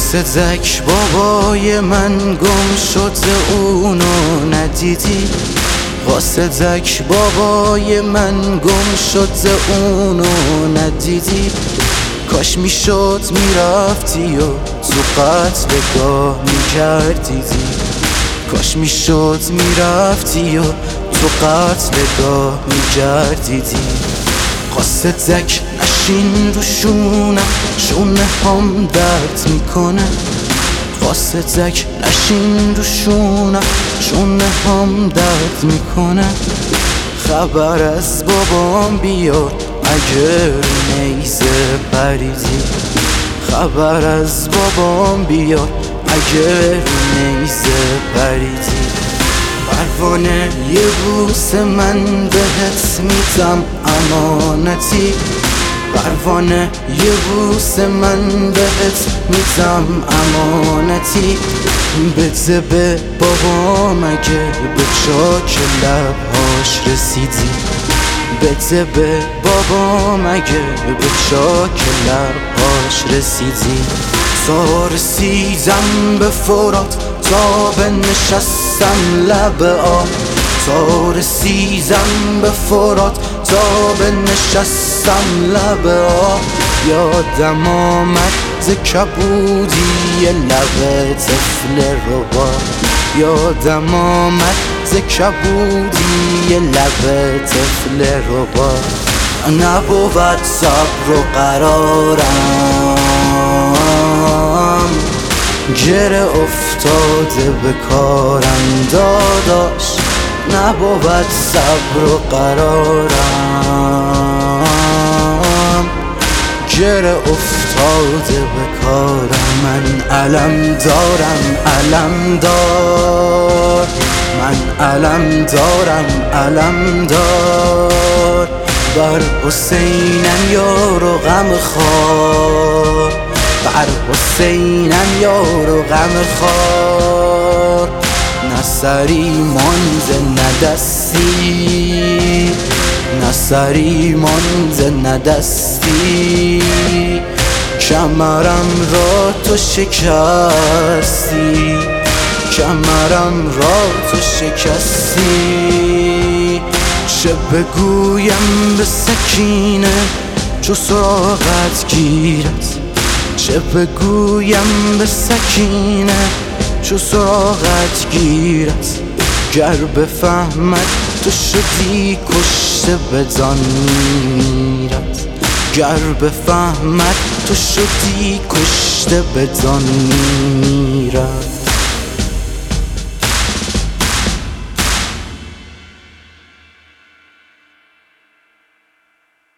قاصدک بابای من گم شد اونو ندیدی. قاصدک بابای من گم شد اونو ندیدی. کاش میشد میرفتی و تو قتلگاه میکردیدی. کاش میشد میرفتی و تو قتلگاه میکردیدی. قاصدک نشین رو شونه هم درد میکنه. قاصدک نشین رو شونه هم درد میکنه. خبر از بابام بیار اگر نیزه پریدی. خبر از بابام بیار اگر نیزه پریدی. پروانه یه بوس من بهت میدم امانتی. پروانه یه بوس من بهت میدم امانتی. بده به بابام اگه به چاک لبهاش رسیدی. بده به بابام اگه به چاک لبهاش رسیدی. تا رسیدم به فرات تا بنشستم لب آب. تا رسیدم به فرات تا بنشستم لب آب. یادم آمد ز کبودی لب طفل ربا. یادم آمد ز کبودی لب طفل ربا. نبود صبر و قرارم گره افتاده به کارم داداش. نبود صبر و قرارم گره افتاده به کارم. من علم دارم علم دار. من علم دارم علم دار. بر حسینم یار و غم خوار. بر حسینم یار و غم خوار. نه سری مانده نه دستی. نه سری مانده نه دستی. کمرم را تو شکستی. کمرم را تو شکستی. چه بگویم به سکینه چو سراغت گیرد. چه بگویم به سکینه چو سراغت گیرد. گر بفهمد تو شدی کشته بدان میرد. گر بفهمد تو شدی کشته بدان میرد.